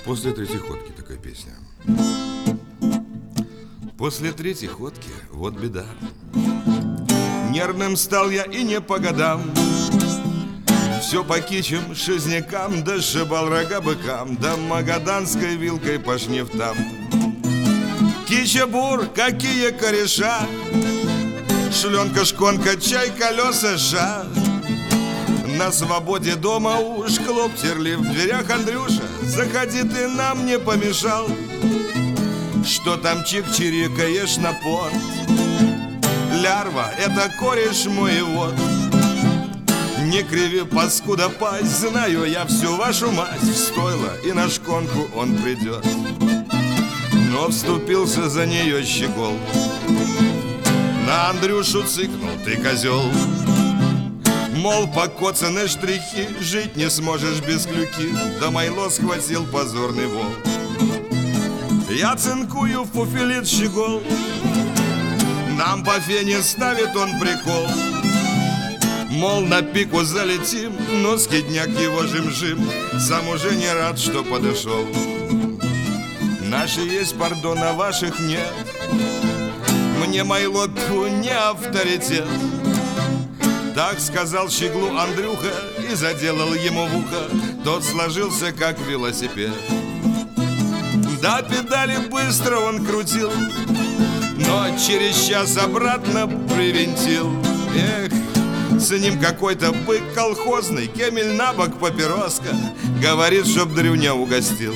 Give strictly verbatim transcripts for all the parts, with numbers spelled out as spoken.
После третьей ходки такая песня. После третьей ходки вот беда. Нервным стал я и не по годам. Все по кичам, шизнякам, да сшибал рога быкам, да магаданской вилкой по шнифтам. Кича-бур, какие кореша, шленка, шконка, чай, колеса, ша. На свободе дома уж клоптерли в дверях Андрюша. Заходи, ты нам не помешал. Что там чик-чирикаешь на пот? Лярва, это кореш мой, вот. Не криви, паскуда, пасть. Знаю я всю вашу мать. В стойло и на шконку он придет. Но вступился за нее щегол. На Андрюшу цыкнул: ты козел. Мол, покоцаны штрихи, жить не сможешь без клюки. Да майло схватил позорный вол. Я цинкую, фуфелит щегол. Нам по фене ставит он прикол. Мол, на пику залетим, но скидняк его жим-жим. Сам уже не рад, что подошел. Наши есть, пардон, а ваших нет. Мне майло тьфу, не авторитет. Так сказал щеглу Андрюха и заделал ему в ухо. Тот сложился, как велосипед. Да, педали быстро он крутил, но через час обратно привинтил. Эх, с ним какой-то бык колхозный, кемель на бок, папироска. Говорит, чтоб Дрюня угостил.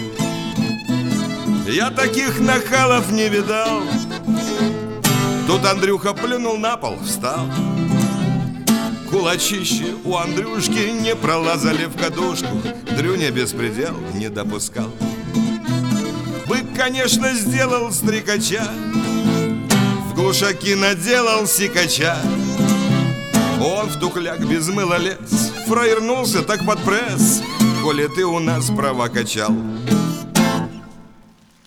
Я таких нахалов не видал. Тут Андрюха плюнул на пол, встал. Кулачищи у Андрюшки не пролазали в кадушку. Дрюня беспредел не допускал. Бык, конечно, сделал стрекача, в глушаки наделал сикача. Он в тухляк без мыла лез, фраернулся так под пресс. Коли ты у нас права качал.